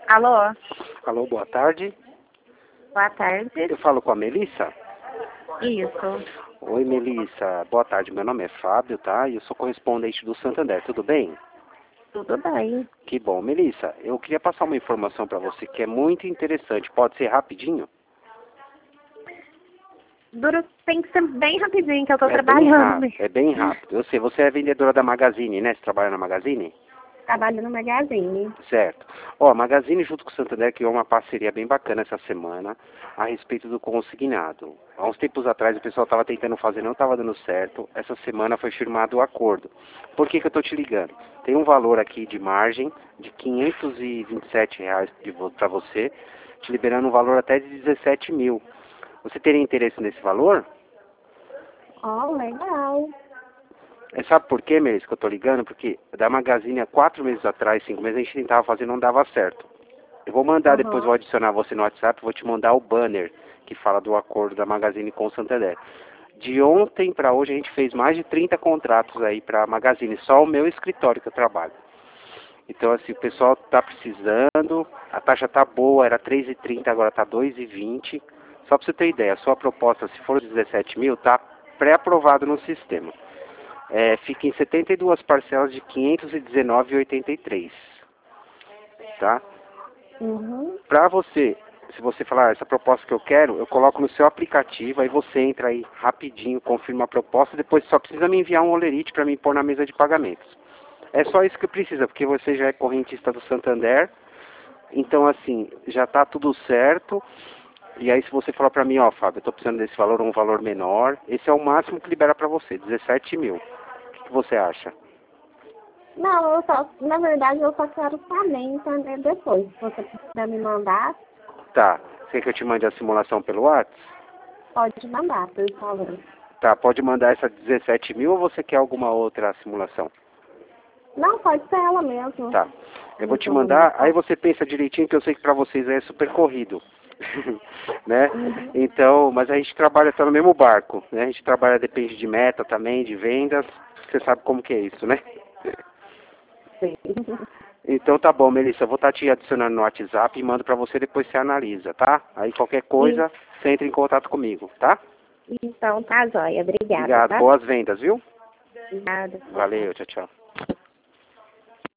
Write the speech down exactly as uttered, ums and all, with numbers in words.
Alô? Alô, boa tarde. Boa tarde. Eu falo com a Melissa? Isso. Oi, Melissa. Boa tarde. Meu nome é Fábio, tá? E eu sou correspondente do Santander. Tudo bem? Tudo bem. Que bom. Melissa, eu queria passar uma informação para você que é muito interessante. Pode ser rapidinho? Duro, tem que ser bem rapidinho que eu tô É bem trabalhando. rápido. É bem rápido. Eu sei, você é vendedora da Magazine, né? Você trabalha na Magazine? Trabalho no Magazine. Certo. Ó, a Magazine junto com o Santander criou uma parceria bem bacana essa semana a respeito do consignado. Há uns tempos atrás o pessoal estava tentando fazer, não estava dando certo. Essa semana foi firmado o acordo. Por que que eu estou te ligando? Tem um valor aqui de margem de quinhentos e vinte e sete reais para você, te liberando um valor até de dezessete mil. Você teria interesse nesse valor? Ó, legal. É, sabe por quê, Melissa, que eu tô ligando? Porque da Magazine há quatro meses atrás, cinco meses, a gente tentava fazer e não dava certo. Eu vou mandar depois, Aham. vou adicionar você no WhatsApp, vou te mandar o banner que fala do acordo da Magazine com o Santander. De ontem para hoje a gente fez mais de trinta contratos aí para a Magazine, só o meu escritório que eu trabalho. Então, assim, o pessoal tá precisando, a taxa tá boa, era três e trinta, agora tá dois e vinte. Só para você ter ideia, a sua proposta, se for dezessete mil, tá pré-aprovado no sistema. É, fica em setenta e duas parcelas de quinhentos e dezenove reais e oitenta e três centavos, tá? Uhum. Para você, se você falar, ah, essa proposta que eu quero, eu coloco no seu aplicativo, aí você entra aí rapidinho, confirma a proposta, depois só precisa me enviar um olerite para me pôr na mesa de pagamentos. É só isso que precisa, porque você já é correntista do Santander, então assim, já está tudo certo. E aí se você falar para mim, ó, Fábio, eu estou precisando desse valor ou um valor menor, esse é o máximo que libera para você, dezessete mil. O que você acha? Não, eu só, na verdade, eu só quero saber entender depois. Se você puder me mandar, Tá. Você quer que eu te mande a simulação pelo WhatsApp? pode mandar, por favor. Tá, pode mandar essa dezessete mil ou você quer alguma outra simulação? Não, pode ser ela mesmo. Tá. Eu vou te Então, mandar, aí você pensa direitinho que eu sei que pra vocês é super corrido. Né? Uhum. Então, mas a gente trabalha, tá no mesmo barco, né? A gente trabalha, depende de meta também, de vendas. Você sabe como que é isso, né? Sim. Então tá bom, Melissa, eu vou estar te adicionando no WhatsApp e mando pra você, depois você analisa, tá? Aí qualquer E- coisa, você entra em contato comigo, tá? Então, tá, joia. Obrigada, Obrigado, tá? boas vendas, viu? Obrigada. Valeu, tchau, tchau.